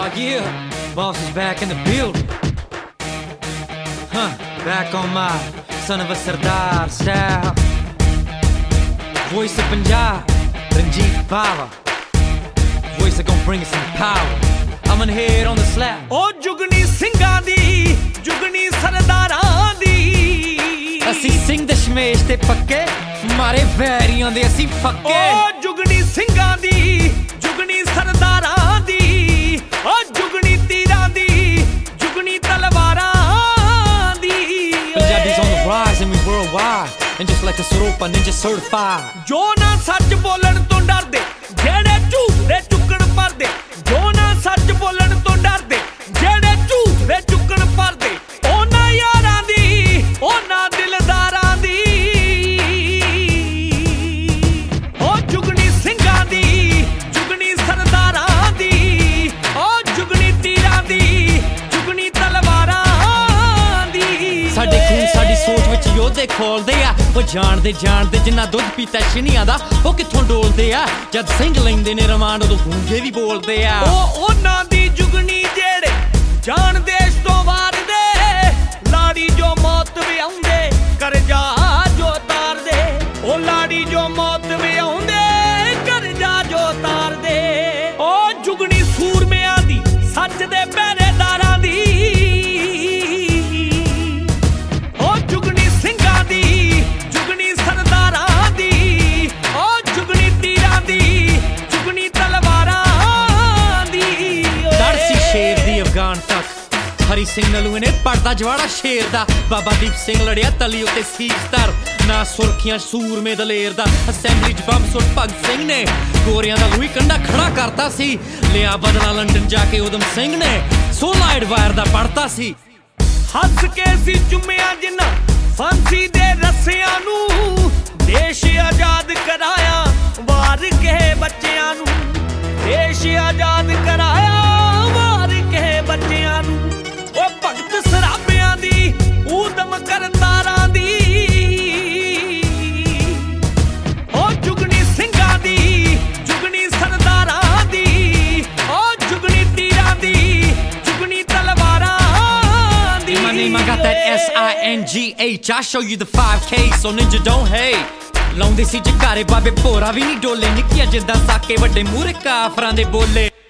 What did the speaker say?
Yeah, boss is back in the building. Back on my son of a Sardar style. Voice of Punjab, Ranjit Bava. Voice that gon' bring us some power. I'm gonna hit on the slap. Oh jugni ਸਿੰਘਾਂ ਦੀ ਜੁਗਨੀ ਸਰਦਾਰਾਂ ਦੀ ਅਸੀਂ ਸਿੰਘ ਦਸ਼ਮੇਸ਼ ਤੇ ਪੱਕੇ ਮਾਰੇ ਵੈਰੀਆਂ ਦੇ ਅਸੀਂ ਫੱਕੇ ਓ ਜੁਗਨੀ ਸਿੰਘਾਂ ਦੀ ਜੁਗਨੀ ਸਰਦਾਰਾਂ ਦੀ ਓ ਜੁਗਨੀ ਤੀਰਾਂ ਦੀ ਜੁਗਨੀ ਤਲਵਾਰਾਂ ਦੀ Punjabi's on the rise and we worldwide and just like a Saropa ninja certified ਜੋ ਨਾ ਸੱਚ ਬੋਲਣ ਤੋਂ ਡਰਦੇ ਜਿਹੜੇ ਝੂਠ ਦੇ ਚੁੱਕਣ ਪਰਦੇ ਜੋ ਨਾ ਸੱਚ ਬੋਲਣ ਤੋਂ ਡਰਦੇ ਜਿਹੜੇ ਝੂਠ ਦੇ ਚੁੱਕਣ ਪਰਦੇ ਉਹਨਾਂ ਯਾਰਾਂ ਦੀ ਉਹਨਾਂ ਦਿਲਦਾਰਾਂ ਦੀ ਓ ਜੁਗਨੀ ਸਿੰਘਾਂ ਦੀ ਜੁਗਨੀ ਸਰਦਾਰਾਂ ਦੀ ਓ ਜੁਗਨੀ ਤੀਰਾਂ ਦੀ ਜੁਗਨੀ ਤਲਵਾਰਾਂ ਦੀ ਸਾਡੇ ਖੂਨ ਸਾਡੀ ਸੋਚ ਵਿੱਚ ਯੋਧੇ ਖੋਲਦੇ ਆ ਉਹ ਜਾਣਦੇ ਜਾਣਦੇ ਜਿੰਨਾ ਦੁੱਧ ਪੀਤਾ ਛਿਨੀਆਂ ਦਾ ਉਹ ਕਿੱਥੋਂ ਡੋਲਦੇ ਆ ਜਦ ਸਿੰਘ ਲੈਂਦੇ ਨੇ ਰਮਾਨ ਉਦੋਂ ਗੂੰਗੇ ਵੀ ਬੋਲਦੇ ਆ ਉਹ ਉਹਨਾਂ ਦੀ ਜੁਗਨੀ ਜਿਹੜੇ ਜਾਣ ਦੇਸ਼ ਤੋਂ ਵਾਰਦੇ ਲਾੜੀ ਜੋ ਮੌਤ ਵੀ ਆਉਂਦੇ ਕਰਜ਼ਾ ਜੋ ਤਾਰਦੇ ਉਹ ਲਾੜੀ ਜੋ ਮੌਤ ਵੀ ਆਉਂਦੇ ਕਰਜ਼ਾ ਜੋ ਤਾਰਦੇ ਉਹ ਜੁਗਨੀ ਸੂਰਮਿਆਂ ਦੀ ਸੱਚ ਦੇ ਪਹਿਰੇਦਾਰਾਂ ਦੀ ਉਹ ਜੁਗਨੀ ਸਿੰਘਾਂ ਦੀ ਜੁਗਨੀ ਸਰਦਾਰਾਂ ਦੀ ਉਹ ਜੁਗਨੀ ਤੀਰਾਂ ਦੀ ਜੁਗਨੀ ਤਲਵਾਰਾਂ ਦੀ ਦਰਸੀ ਸ਼ੇਰ ਦੀ ਅਫਗਾਨ ਤੱਕ ਹਰੀ ਸਿੰਘ ਨਲੂਏ ਨੇ ਪੜਦਾ ਜਵਾੜਾ ਸ਼ੇਰ ਦਾ ਬਾਬਾ ਦੀਪ ਸਿੰਘ ਲੜਿਆ ਤਲੀ ਉੱਤੇ ਸੀਸ ਧਰ ਨਾ ਸੁਰਖੀਆਂ ਸੂਰਮੇ ਦਲੇਰ ਦਾ ਅਸੈਂਬਲੀ 'ਚ ਬੰਬ ਸੁੱਟ ਭਗਤ ਸਿੰਘ ਨੇ ਗੋਰਿਆਂ ਦਾ ਲੂਈ ਕੰਡਾ ਖੜਾ ਕਰਤਾ ਸੀ ਲਿਆ ਬਦਲਾ ਲੰਡਨ ਜਾ ਕੇ ਉਦਮ ਸਿੰਘ ਨੇ 16 ਐਡਵਾਇਰ ਦਾ ਪੜਤਾ ਸੀ ਹੱਸ ਕੇ ਸੀ ਚੁੰਮਿਆ ਜਿੰਨਾ ਫਾਂਸੀ ਦੇ ਰੱਸਿਆਂ ਨੂੰ ਦੇਸ਼ ਆਜ਼ਾਦ ਕਰਾਇਆ ਵਾਰ ਕੇ ਬੱਚਿਆਂ ਨੂੰ ਦੇਸ਼ ਆਜ਼ਾਦ ਕਰਾਇਆ ਵਾਰ ਕੇ ਬੱਚਿਆਂ ਨੂੰ ਉਹ ਭਗਤ ਸਰਾਬਿਆਂ ਦੀ ਊਦਮ ਕਰਤਾਰਾਂ ਦੀ ਉਹ ਜੁਗਨੀ ਸਿੰਘਾਂ ਦੀ ਜੁਗਨੀ ਸਰਦਾਰਾਂ ਦੀ ਉਹ ਜੁਗਨੀ ਤੀਰਾਂ ਦੀ ਜੁਗਨੀ ਤਲਵਾਰਾਂ ਦੀ My name, I got that S-I-N-G-H I show you the 5K, so ninja don't hate ਲਾਉਂਦੇ ਸੀ ਜਕਾਰੇ ਬਾਬੇ ਭੋਰਾ ਵੀ ਨਹੀਂ ਡੋਲੇ ਨਿੱਕੀਆਂ ਜਿੱਦਾਂ ਸਾਕੇ ਵੱਡੇ ਮੂਹਰੇ ਕਾਫਰਾਂ ਦੇ ਬੋਲੇ